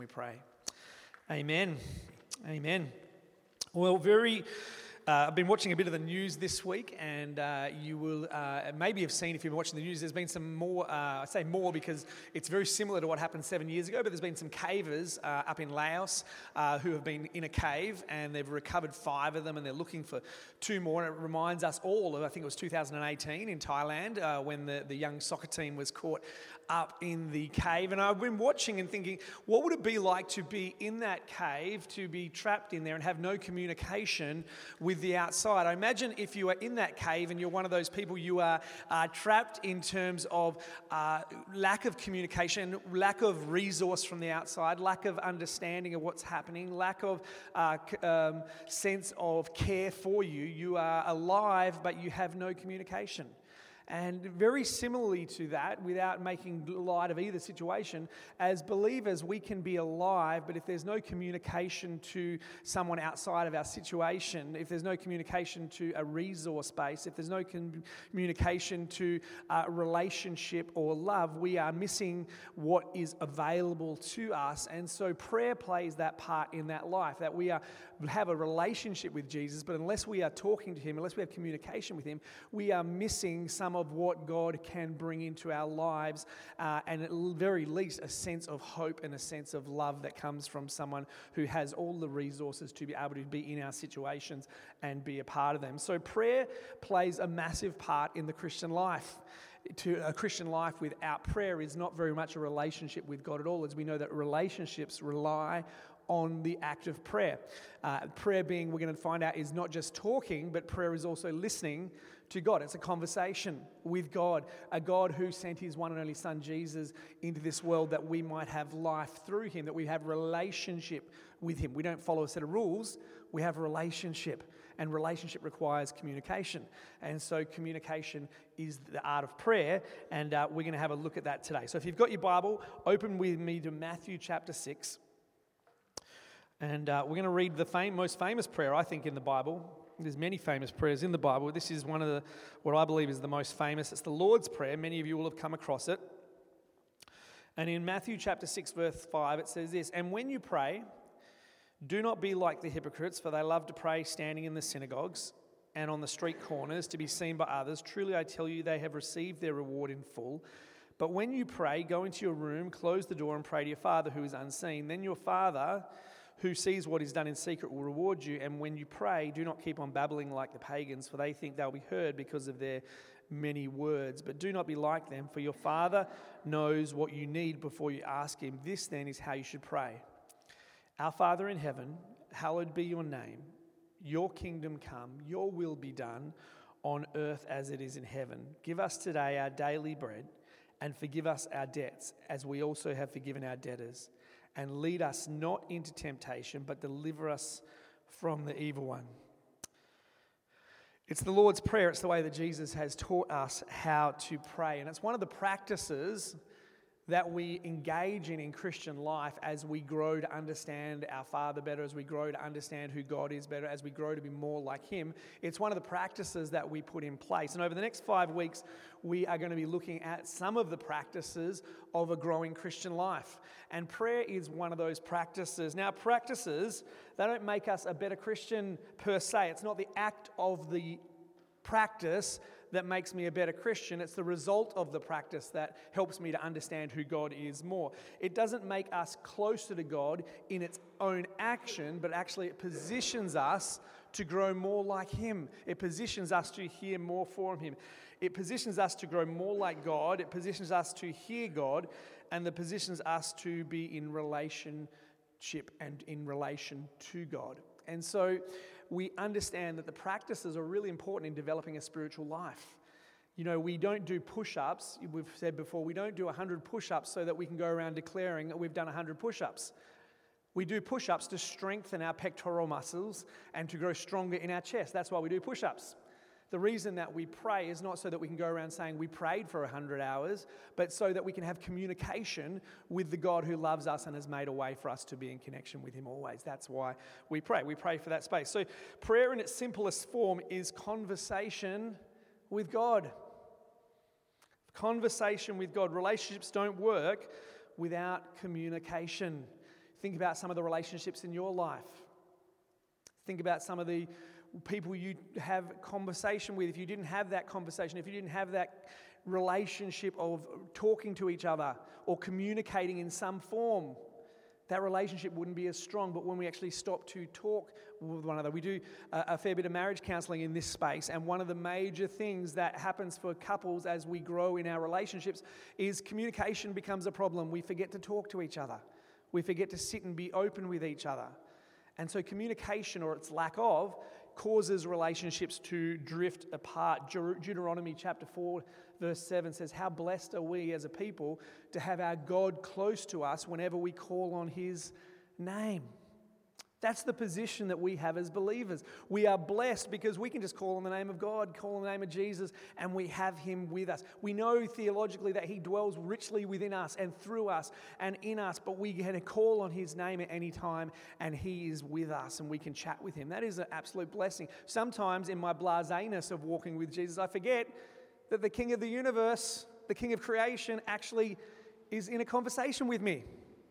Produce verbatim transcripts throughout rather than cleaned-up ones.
We pray. Amen. Amen. Well, very. Uh, I've been watching a bit of the news this week, and uh, you will uh, maybe have seen, if you've been watching the news, there's been some more, uh, I say more because it's very similar to what happened seven years ago, but there's been some cavers uh, up in Laos uh, who have been in a cave, and they've recovered five of them, and they're looking for two more. And it reminds us all of, I think it was two thousand eighteen in Thailand, uh, when the, the young soccer team was caught up in the cave. And I've been watching and thinking, what would it be like to be in that cave, to be trapped in there and have no communication with the outside? I imagine if you are in that cave and you're one of those people, you are uh, trapped in terms of uh, lack of communication, lack of resource from the outside, lack of understanding of what's happening, lack of uh, um, sense of care for you. You are alive, but you have no communication. And very similarly to that, without making light of either situation, as believers, we can be alive, but if there's no communication to someone outside of our situation, if there's no communication to a resource base, if there's no com- communication to a relationship or love, we are missing what is available to us. And so prayer plays that part in that life, that we are have a relationship with Jesus, but unless we are talking to him, unless we have communication with him, we are missing some of what God can bring into our lives, uh, and at very least a sense of hope and a sense of love that comes from someone who has all the resources to be able to be in our situations and be a part of them. So prayer plays a massive part in the Christian life. To a Christian life without prayer is not very much a relationship with God at all, as we know that relationships rely on the act of prayer. Uh, prayer being, we're going to find out, is not just talking, but prayer is also listening to God. It's a conversation with God, a God who sent his one and only Son, Jesus, into this world that we might have life through him, that we have relationship with him. We don't follow a set of rules, we have a relationship, and relationship requires communication. And so communication is the art of prayer, and uh, we're going to have a look at that today. So if you've got your Bible, open with me to Matthew chapter six. And uh, we're going to read the fam- most famous prayer, I think, in the Bible. There's many famous prayers in the Bible. This is one of the, what I believe is the most famous. It's the Lord's Prayer. Many of you will have come across it. And in Matthew chapter six, verse five, it says this: "And when you pray, do not be like the hypocrites, for they love to pray standing in the synagogues and on the street corners to be seen by others. Truly I tell you, they have received their reward in full. But when you pray, go into your room, close the door, and pray to your Father who is unseen. Then your Father, who sees what is done in secret, will reward you. And when you pray, do not keep on babbling like the pagans, for they think they'll be heard because of their many words. But do not be like them, for your Father knows what you need before you ask him. This then is how you should pray. Our Father in heaven, hallowed be your name. Your kingdom come, your will be done on earth as it is in heaven. Give us today our daily bread, and forgive us our debts, as we also have forgiven our debtors. And lead us not into temptation, but deliver us from the evil one." It's the Lord's Prayer. It's the way that Jesus has taught us how to pray. And it's one of the practices that we engage in in Christian life as we grow to understand our Father better, as we grow to understand who God is better, as we grow to be more like him. It's one of the practices that we put in place. And over the next five weeks, we are going to be looking at some of the practices of a growing Christian life. And prayer is one of those practices. Now, practices, they don't make us a better Christian per se. It's not the act of the practice that makes me a better Christian. It's the result of the practice that helps me to understand who God is more. It doesn't make us closer to God in its own action, but actually it positions us to grow more like him. It positions us to hear more from him. It positions us to grow more like God. It positions us to hear God, and it positions us to be in relationship and in relation to God. And so we understand that the practices are really important in developing a spiritual life. You know, we don't do push-ups. We've said before, we don't do one hundred push-ups so that we can go around declaring that we've done one hundred push-ups. We do push-ups to strengthen our pectoral muscles and to grow stronger in our chest. That's why we do push-ups. The reason that we pray is not so that we can go around saying we prayed for one hundred hours, but so that we can have communication with the God who loves us and has made a way for us to be in connection with him always. That's why we pray. We pray for that space. So prayer in its simplest form is conversation with God. Conversation with God. Relationships don't work without communication. Think about some of the relationships in your life. Think about some of the people you have conversation with. If you didn't have that conversation, if you didn't have that relationship of talking to each other or communicating in some form, that relationship wouldn't be as strong. But when we actually stop to talk with one another, we do a, a fair bit of marriage counselling in this space, and one of the major things that happens for couples as we grow in our relationships is communication becomes a problem. We forget to talk to each other. We forget to sit and be open with each other. And so communication, or its lack of, causes relationships to drift apart. Deut- Deuteronomy chapter four, verse seven says, "How blessed are we as a people to have our God close to us whenever we call on His name." That's the position that we have as believers. We are blessed because we can just call on the name of God, call on the name of Jesus, and we have Him with us. We know theologically that He dwells richly within us and through us and in us, but we can call on His name at any time and He is with us and we can chat with Him. That is an absolute blessing. Sometimes in my blaseness of walking with Jesus, I forget that the King of the universe, the King of creation, actually is in a conversation with me.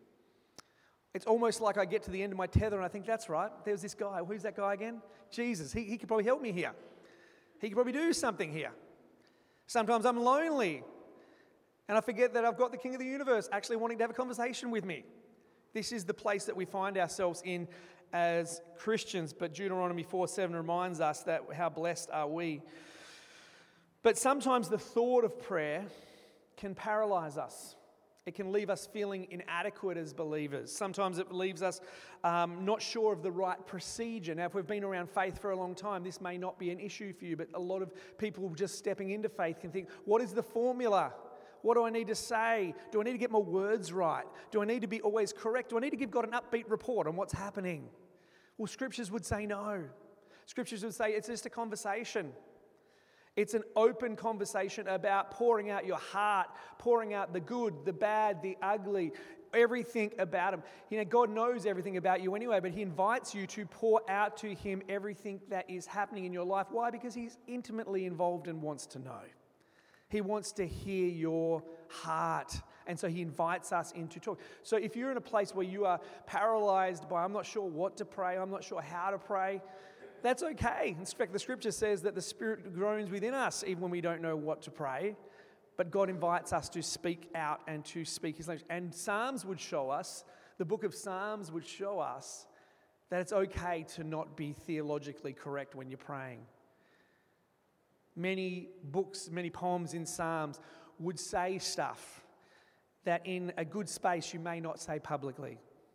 It's almost like I get to the end of my tether and I think, that's right, there's this guy. Who's that guy again? Jesus. He, he could probably help me here. He could probably do something here. Sometimes I'm lonely and I forget that I've got the King of the universe actually wanting to have a conversation with me. This is the place that we find ourselves in as Christians, but Deuteronomy four seven reminds us that how blessed are we. But sometimes the thought of prayer can paralyze us. It can leave us feeling inadequate as believers. Sometimes it leaves us um, not sure of the right procedure. Now, if we've been around faith for a long time, this may not be an issue for you, but a lot of people just stepping into faith can think, what is the formula? What do I need to say? Do I need to get my words right? Do I need to be always correct? Do I need to give God an upbeat report on what's happening? Well, scriptures would say no. Scriptures would say it's just a conversation. It's an open conversation about pouring out your heart, pouring out the good, the bad, the ugly, everything about Him. You know, God knows everything about you anyway, but He invites you to pour out to Him everything that is happening in your life. Why? Because He's intimately involved and wants to know. He wants to hear your heart. And so He invites us into talk. So if you're in a place where you are paralyzed by, I'm not sure what to pray, I'm not sure how to pray, that's okay. In fact, the scripture says that the Spirit groans within us even when we don't know what to pray. But God invites us to speak out and to speak His language. And Psalms would show us, the book of Psalms would show us that it's okay to not be theologically correct when you're praying. Many books, many poems in Psalms would say stuff that in a good space you may not say publicly.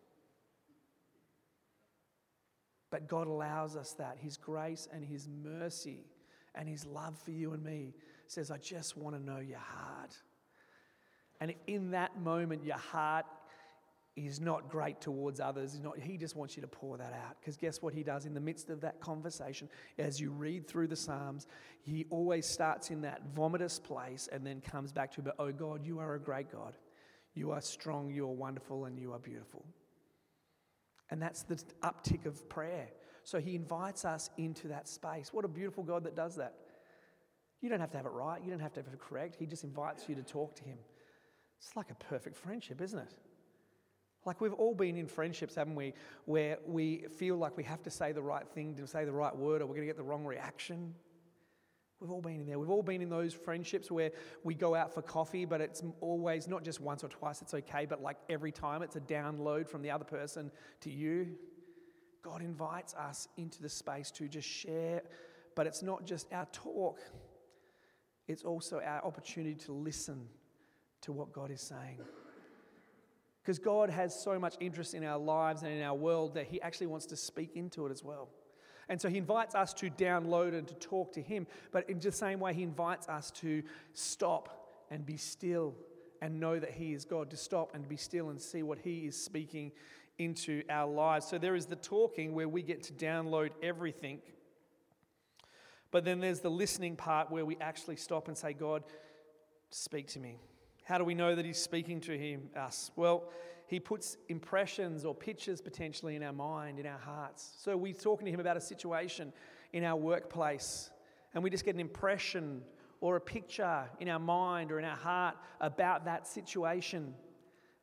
But God allows us that. His grace and His mercy and His love for you and me says, I just want to know your heart. And if in that moment your heart is not great towards others, not, He just wants you to pour that out. Because guess what He does in the midst of that conversation? As you read through the Psalms, He always starts in that vomitous place and then comes back to, but oh God, you are a great God. You are strong, you are wonderful, and you are beautiful. And that's the uptick of prayer. So He invites us into that space. What a beautiful God that does that. You don't have to have it right. You don't have to have it correct. He just invites you to talk to Him. It's like a perfect friendship, isn't it? Like we've all been in friendships, haven't we, where we feel like we have to say the right thing, to say the right word, or we're going to get the wrong reaction. We've all been in there. We've all been in those friendships where we go out for coffee, but it's always not just once or twice, it's okay, but like every time it's a download from the other person to you. God invites us into the space to just share, but it's not just our talk. It's also our opportunity to listen to what God is saying. Because God has so much interest in our lives and in our world that He actually wants to speak into it as well. And so He invites us to download and to talk to Him, but in the same way He invites us to stop and be still and know that He is God, to stop and be still and see what He is speaking into our lives. So there is the talking where we get to download everything, but then there's the listening part where we actually stop and say, God, speak to me. How do we know that He's speaking to him, us? Well, He puts impressions or pictures potentially in our mind, in our hearts. So we're talking to Him about a situation in our workplace, and we just get an impression or a picture in our mind or in our heart about that situation.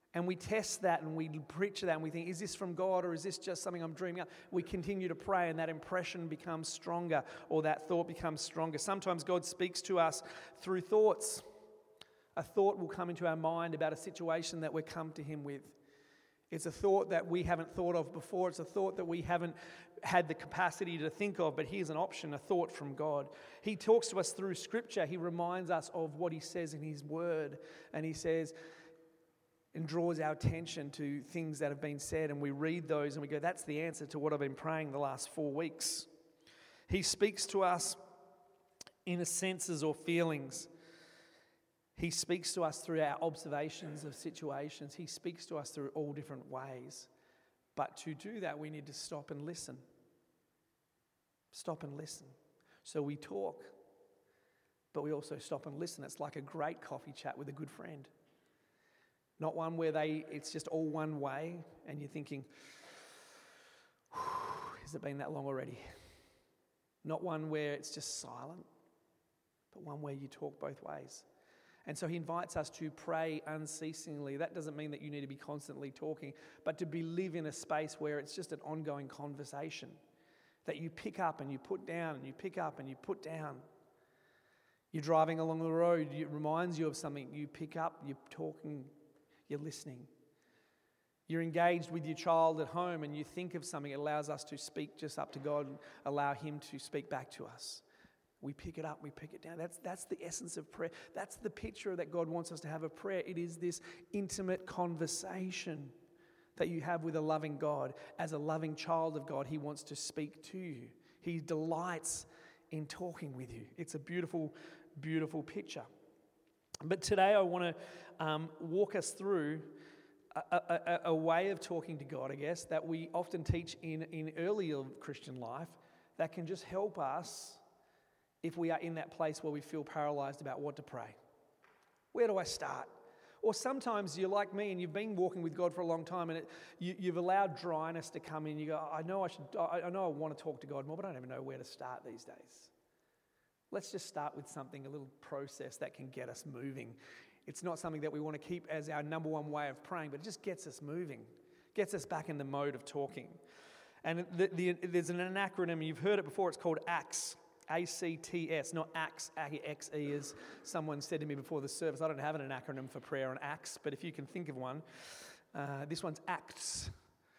And we test that and we preach that and we think, is this from God or is this just something I'm dreaming up? We continue to pray and that impression becomes stronger or that thought becomes stronger. Sometimes God speaks to us through thoughts. A thought will come into our mind about a situation that we've come to Him with. It's a thought that we haven't thought of before. It's a thought that we haven't had the capacity to think of, but here's an option, a thought from God. He talks to us through Scripture. He reminds us of what He says in His Word. And He says, and draws our attention to things that have been said, and we read those and we go, that's the answer to what I've been praying the last four weeks. He speaks to us in senses or feelings. He speaks to us through our observations of situations. He speaks to us through all different ways. But to do that, we need to stop and listen. Stop and listen. So we talk, but we also stop and listen. It's like a great coffee chat with a good friend. Not one where they it's just all one way and you're thinking, has it been that long already? Not one where it's just silent, but one where you talk both ways. And so He invites us to pray unceasingly. That doesn't mean that you need to be constantly talking, but to be live in a space where it's just an ongoing conversation that you pick up and you put down and you pick up and you put down. You're driving along the road, it reminds you of something, you pick up, you're talking, you're listening. You're engaged with your child at home and you think of something, it allows us to speak just up to God and allow Him to speak back to us. We pick it up, we pick it down. That's, that's the essence of prayer. That's the picture that God wants us to have of prayer. It is this intimate conversation that you have with a loving God. As a loving child of God, He wants to speak to you. He delights in talking with you. It's a beautiful, beautiful picture. But today I want to um, walk us through a, a, a way of talking to God, I guess, that we often teach in, in earlier Christian life that can just help us if we are in that place where we feel paralyzed about what to pray. Where do I start? Or sometimes you're like me and you've been walking with God for a long time and it, you, you've allowed dryness to come in. You go, I know I should. I, I know I want to talk to God more, but I don't even know where to start these days. Let's just start with something, a little process that can get us moving. It's not something that we want to keep as our number one way of praying, but it just gets us moving, gets us back in the mode of talking. And the, the, there's an acronym, you've heard it before, it's called ACTS, A C T S, not ACTS, A X E, as someone said to me before the service. I don't have an acronym for prayer on ACTS, but if you can think of one, uh, this one's ACTS.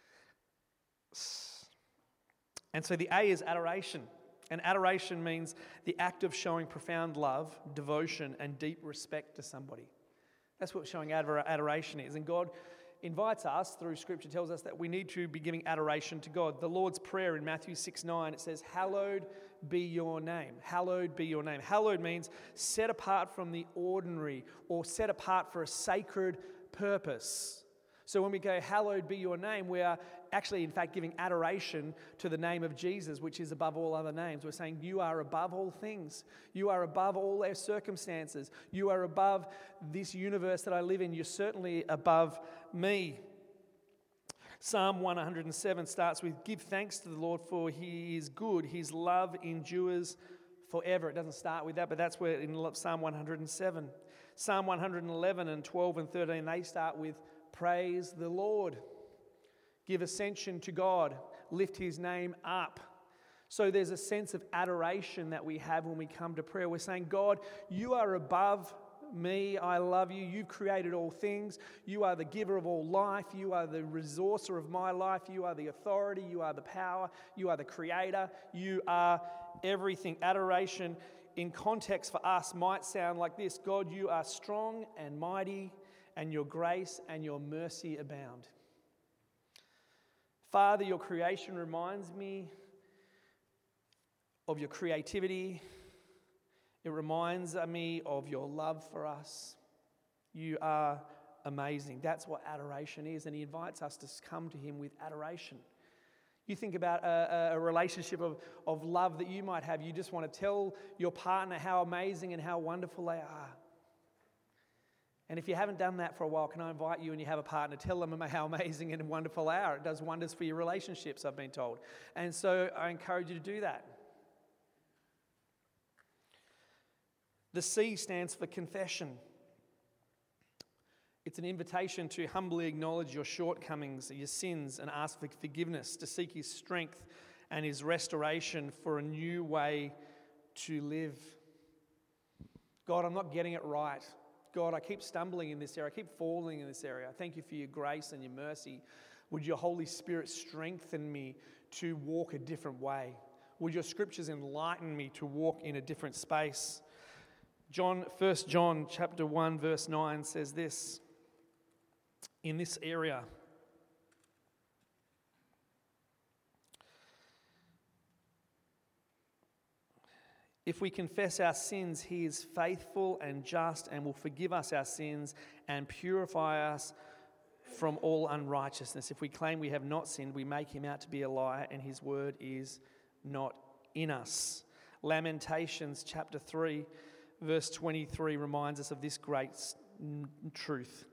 And so the A is adoration. And adoration means the act of showing profound love, devotion, and deep respect to somebody. That's what showing ador- adoration is. And God invites us, through Scripture, tells us that we need to be giving adoration to God. The Lord's Prayer in Matthew six nine, it says, hallowed be your name. Hallowed be your name. Hallowed means set apart from the ordinary or set apart for a sacred purpose. So when we go, hallowed be your name, we are actually, in fact, giving adoration to the name of Jesus, which is above all other names. We're saying you are above all things. You are above all their circumstances. You are above this universe that I live in. You're certainly above me. Psalm one hundred seven starts with, give thanks to the Lord for He is good. His love endures forever. It doesn't start with that, but that's where in Psalm one hundred seven. Psalm one hundred eleven and twelve and thirteen, they start with, praise the Lord. Give ascension to God. Lift His name up. So there's a sense of adoration that we have when we come to prayer. We're saying, God, you are above me. I love you. You've created all things. You are the giver of all life. You are the resourcer of my life. You are the authority. You are the power. You are the creator. You are everything. Adoration in context for us might sound like this. God, you are strong and mighty, and your grace and your mercy abound. Father, your creation reminds me of your creativity. It reminds me of your love for us. You are amazing. That's what adoration is, and He invites us to come to Him with adoration. You think about a, a relationship of, of love that you might have. You just want to tell your partner how amazing and how wonderful they are. And if you haven't done that for a while, can I invite you and you have a partner, tell them how amazing and wonderful they are. It does wonders for your relationships, I've been told. And so I encourage you to do that. The C stands for confession. It's It's an invitation to humbly acknowledge your shortcomings, your sins, and ask for forgiveness, to seek His strength and His restoration for a new way to live. God, I'm not getting it right. God, I keep stumbling in this area. I keep falling in this area. I thank You for Your grace and Your mercy. Would Your Holy Spirit strengthen me to walk a different way? Would Your scriptures enlighten me to walk in a different space? John, First John chapter one, verse nine says this, in this area. If we confess our sins, He is faithful and just and will forgive us our sins and purify us from all unrighteousness. If we claim we have not sinned, we make Him out to be a liar, and His word is not in us. Lamentations chapter three, verse twenty-three reminds us of this great truth.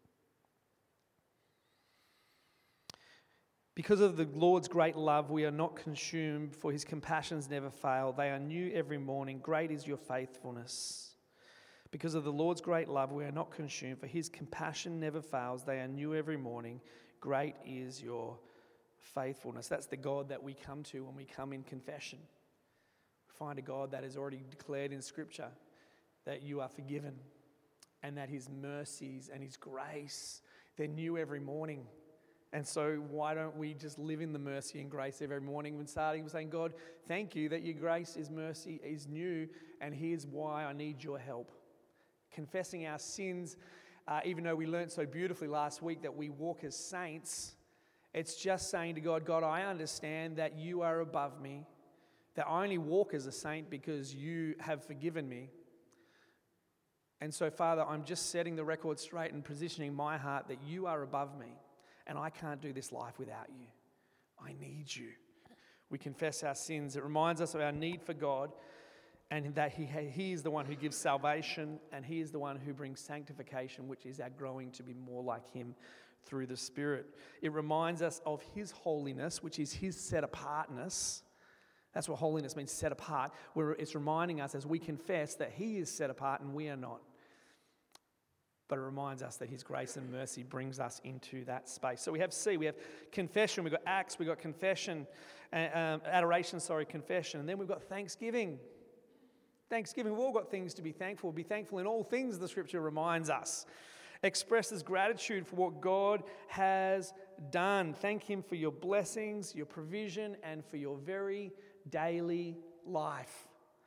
Because of the Lord's great love, we are not consumed, for His compassions never fail. They are new every morning. Great is Your faithfulness. Because of the Lord's great love, we are not consumed, for His compassion never fails. They are new every morning. Great is Your faithfulness. That's the God that we come to when we come in confession. We find a God that is already declared in Scripture that you are forgiven and that His mercies and His grace, they're new every morning. And so why don't we just live in the mercy and grace every morning when starting with saying, God, thank You that Your grace is mercy is new, and here's why I need Your help. Confessing our sins, uh, even though we learned so beautifully last week that we walk as saints, it's just saying to God, God, I understand that You are above me, that I only walk as a saint because You have forgiven me. And so, Father, I'm just setting the record straight and positioning my heart that You are above me. And I can't do this life without You. I need You. We confess our sins. It reminds us of our need for God, and that He, he is the one who gives salvation, and He is the one who brings sanctification, which is our growing to be more like Him through the Spirit. It reminds us of His holiness, which is His set-apartness. That's what holiness means, set apart, where it's reminding us as we confess that He is set apart and we are not. But it reminds us that His grace and mercy brings us into that space. So we have C, we have confession, we've got acts, we've got confession, um, adoration, sorry, confession, and then we've got thanksgiving. Thanksgiving, we've all got things to be thankful. Be thankful in all things, the Scripture reminds us. Expresses gratitude for what God has done. Thank Him for Your blessings, Your provision, and for Your very daily life.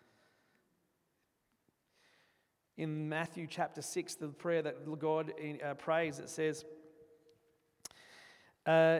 In Matthew chapter six, the prayer that God uh, prays, it says, uh,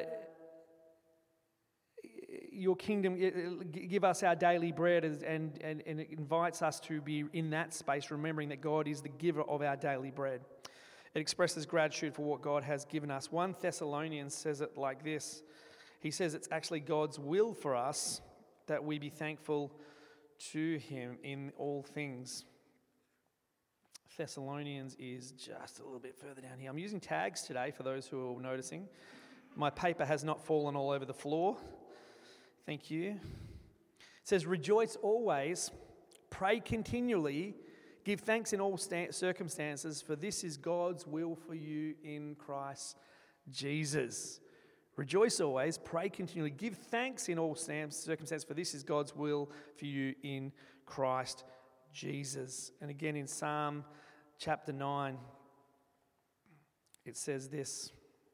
Your kingdom, give us our daily bread, and, and, and it invites us to be in that space, remembering that God is the giver of our daily bread. It expresses gratitude for what God has given us. First Thessalonians says it like this. He says it's actually God's will for us that we be thankful to Him in all things. Thessalonians is just a little bit further down here. I'm using tags today for those who are noticing. My paper has not fallen all over the floor. Thank you. It says, rejoice always, pray continually, give thanks in all sta- circumstances, for this is God's will for you in Christ Jesus. Rejoice always, pray continually, give thanks in all circumstances, for this is God's will for you in Christ Jesus. And again in Psalm chapter nine, it says this.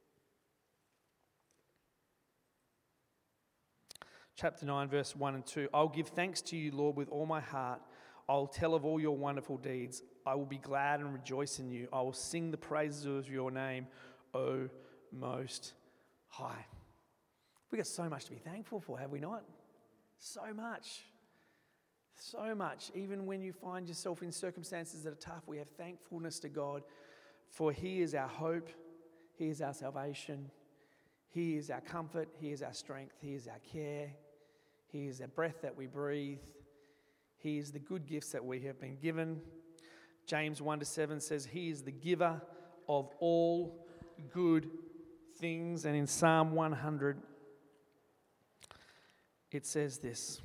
Chapter nine, verse one and two. I'll give thanks to You, Lord, with all my heart. I'll tell of all Your wonderful deeds. I will be glad and rejoice in You. I will sing the praises of Your name, O Most High. We've got so much to be thankful for, have we not? So much. So much. Even when you find yourself in circumstances that are tough, we have thankfulness to God, for He is our hope, He is our salvation, He is our comfort, He is our strength, He is our care, He is the breath that we breathe, He is the good gifts that we have been given. James one to seven says He is the giver of all good things. And in Psalm one hundred, it says this.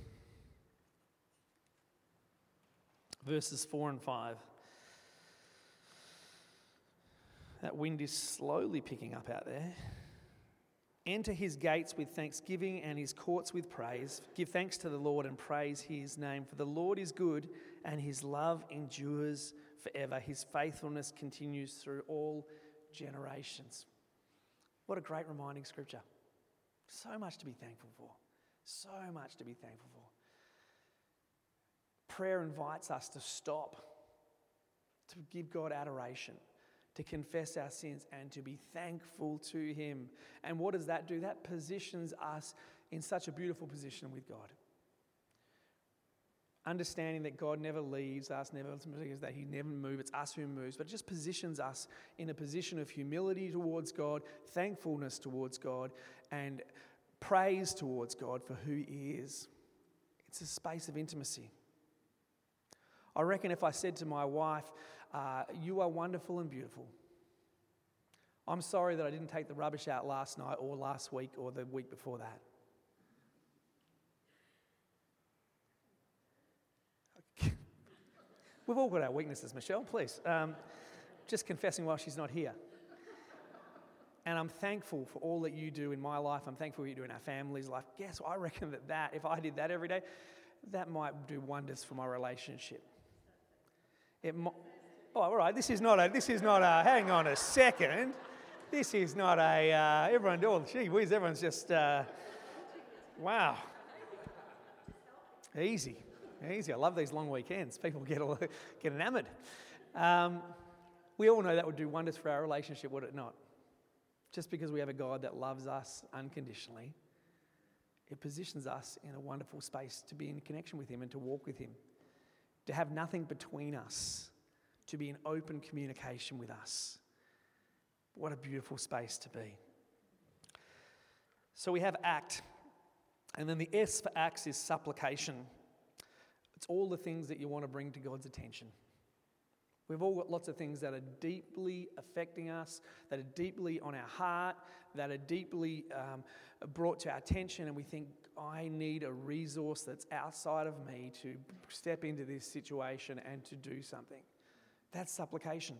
Verses four and five. That wind is slowly picking up out there. Enter his gates with thanksgiving and his courts with praise. Give thanks to the Lord and praise his name. For the Lord is good and his love endures forever. His faithfulness continues through all generations. What a great reminding scripture. So much to be thankful for. So much to be thankful for. Prayer invites us to stop, to give God adoration, to confess our sins and to be thankful to him. And what does that do? That positions us in such a beautiful position with God. Understanding that God never leaves us, never that he never moves, it's us who moves, but it just positions us in a position of humility towards God, thankfulness towards God, and praise towards God for who he is. It's a space of intimacy. I reckon if I said to my wife, uh, you are wonderful and beautiful. I'm sorry that I didn't take the rubbish out last night or last week or the week before that. We've all got our weaknesses, Michelle, please. Um, just confessing while she's not here. And I'm thankful for all that you do in my life. I'm thankful for what you do in our family's life. Guess I reckon that that, if I did that every day, that might do wonders for my relationship. It might, oh, all right, this is not a, this is not a, hang on a second. This is not a, uh, everyone, oh, gee whiz, everyone's just, uh, wow. Easy, easy. I love these long weekends. People get, all, get enamoured. Um, we all know that would do wonders for our relationship, would it not? Just because we have a God that loves us unconditionally, it positions us in a wonderful space to be in connection with him and to walk with him, to have nothing between us, to be in open communication with us. What a beautiful space to be. So we have act, and then the S for acts is supplication. It's all the things that you want to bring to God's attention. We've all got lots of things that are deeply affecting us, that are deeply on our heart, that are deeply um, brought to our attention, and we think, I need a resource that's outside of me to step into this situation and to do something. That's supplication.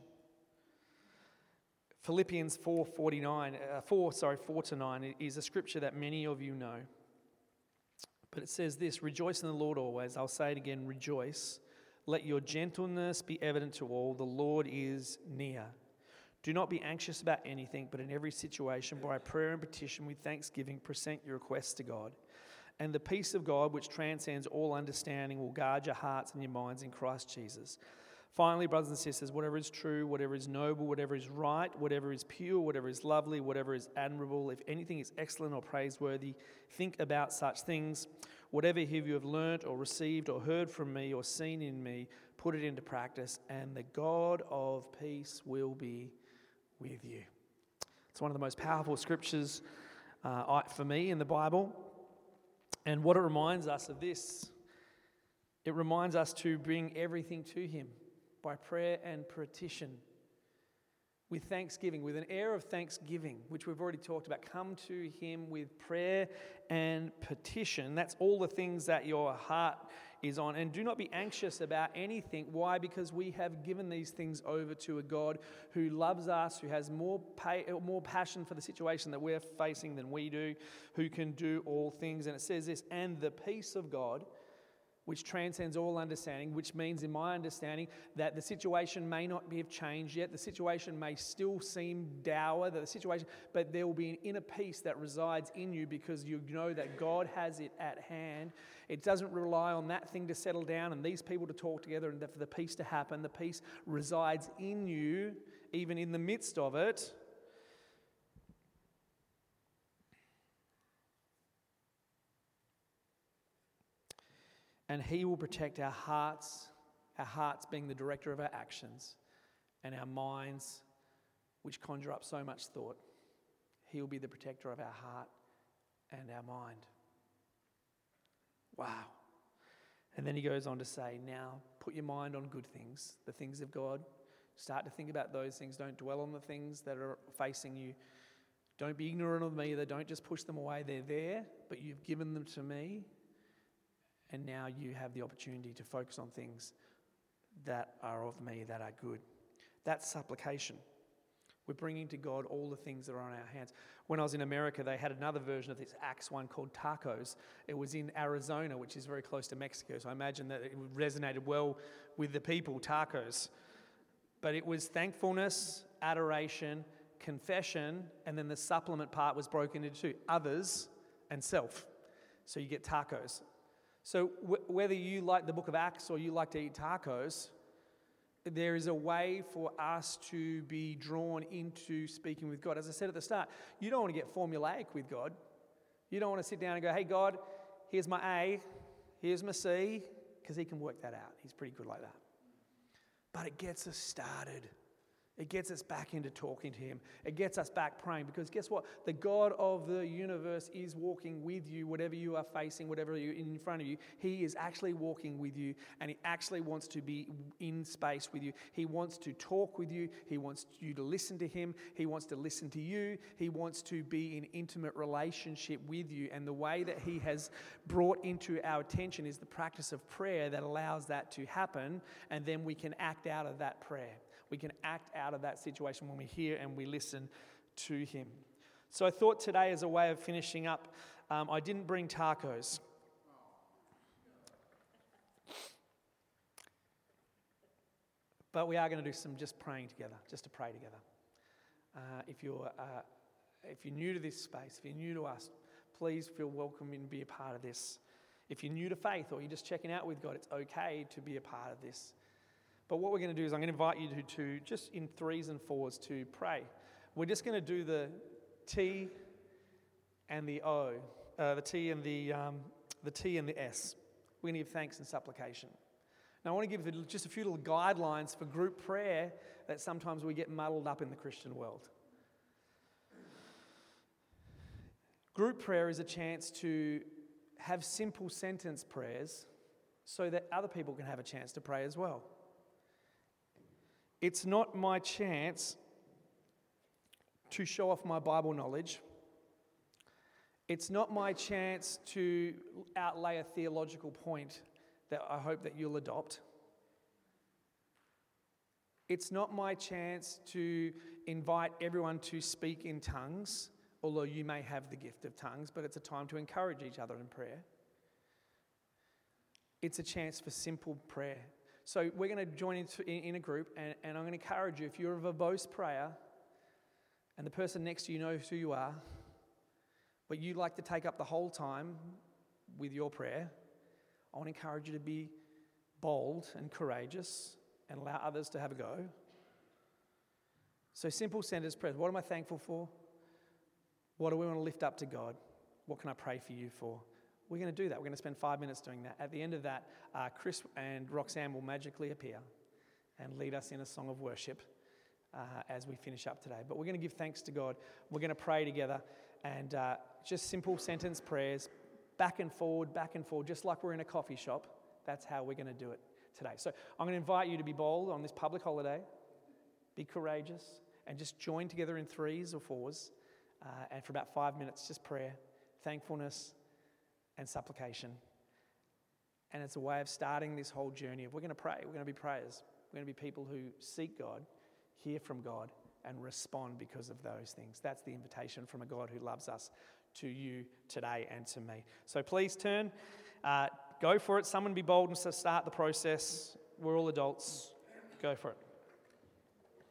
Philippians four forty-nine, uh, four sorry four to nine is a scripture that many of you know, but it says this: "Rejoice in the Lord always." I'll say it again: rejoice. Let your gentleness be evident to all. The Lord is near. Do not be anxious about anything, but in every situation, by prayer and petition with thanksgiving, present your requests to God. And the peace of God, which transcends all understanding, will guard your hearts and your minds in Christ Jesus. Finally, brothers and sisters, whatever is true, whatever is noble, whatever is right, whatever is pure, whatever is lovely, whatever is admirable, if anything is excellent or praiseworthy, think about such things. Whatever you have learnt or received or heard from me or seen in me, put it into practice, and the God of peace will be with you. It's one of the most powerful scriptures uh, for me in the Bible. And what it reminds us of this, it reminds us to bring everything to him by prayer and petition, with thanksgiving, with an air of thanksgiving, which we've already talked about. Come to him with prayer and petition. That's all the things that your heart is on. And do not be anxious about anything. Why? Because we have given these things over to a God who loves us, who has more pay, more passion for the situation that we're facing than we do, who can do all things. And it says this: and the peace of God, which transcends all understanding, which means, in my understanding, that the situation may not be have changed yet. The situation may still seem dour, that the situation, but there will be an inner peace that resides in you because you know that God has it at hand. It doesn't rely on that thing to settle down and these people to talk together and for the peace to happen. The peace resides in you, even in the midst of it. And he will protect our hearts, our hearts being the director of our actions, and our minds, which conjure up so much thought. He will be the protector of our heart and our mind. Wow. And then he goes on to say, now put your mind on good things, the things of God. Start to think about those things. Don't dwell on the things that are facing you. Don't be ignorant of them either. Don't just push them away. They're there, but you've given them to me. And now you have the opportunity to focus on things that are of me, that are good. That's supplication. We're bringing to God all the things that are on our hands. When I was in America, they had another version of this Acts one called Tacos. It was in Arizona, which is very close to Mexico. So I imagine that it resonated well with the people, tacos. But it was thankfulness, adoration, confession, and then the supplement part was broken into two, others and self. So you get tacos. So w- whether you like the book of Acts or you like to eat tacos, there is a way for us to be drawn into speaking with God. As I said at the start, you don't want to get formulaic with God. You don't want to sit down and go, hey, God, here's my A, here's my C, because he can work that out. He's pretty good like that. But it gets us started. It gets us back into talking to him. It gets us back praying, because guess what? The God of the universe is walking with you, whatever you are facing, whatever you in front of you. He is actually walking with you, and he actually wants to be in space with you. He wants to talk with you. He wants you to listen to him. He wants to listen to you. He wants to be in intimate relationship with you. And the way that he has brought into our attention is the practice of prayer that allows that to happen, and then we can act out of that prayer. We can act out of that situation when we hear and we listen to him. So I thought today, as a way of finishing up, um, I didn't bring tacos. But we are going to do some just praying together, just to pray together. Uh, if you're uh, if you're new to this space, if you're new to us, please feel welcome and be a part of this. If you're new to faith or you're just checking out with God, it's okay to be a part of this. But what we're going to do is I'm going to invite you to, to just in threes and fours to pray. We're just going to do the T and the O, uh, the T and the um, the T and the S. We're going to give thanks and supplication. Now I want to give just a few little guidelines for group prayer that sometimes we get muddled up in the Christian world. Group prayer is a chance to have simple sentence prayers so that other people can have a chance to pray as well. It's not my chance to show off my Bible knowledge. It's not my chance to outlay a theological point that I hope that you'll adopt. It's not my chance to invite everyone to speak in tongues, although you may have the gift of tongues, but it's a time to encourage each other in prayer. It's a chance for simple prayer. So we're going to join in, in a group, and, and I'm going to encourage you, if you're a verbose prayer and the person next to you knows who you are, but you like to take up the whole time with your prayer, I want to encourage you to be bold and courageous and allow others to have a go. So simple sentence prayers. What am I thankful for? What do we want to lift up to God? What can I pray for you for? We're going to do that. We're going to spend five minutes doing that. At the end of that, uh, Chris and Roxanne will magically appear and lead us in a song of worship uh, as we finish up today. But we're going to give thanks to God. We're going to pray together, and uh, just simple sentence prayers, back and forward, back and forward, just like we're in a coffee shop. That's how we're going to do it today. So I'm going to invite you to be bold on this public holiday, be courageous, and just join together in threes or fours, uh, and for about five minutes, just prayer, thankfulness, and supplication. And it's a way of starting this whole journey of we're going to pray. We're going to be prayers. We're going to be people who seek God, hear from God, and respond because of those things. That's the invitation from a God who loves us to you today and to me. So please turn, uh, go for it. Someone be bold and start the process. We're all adults. Go for it.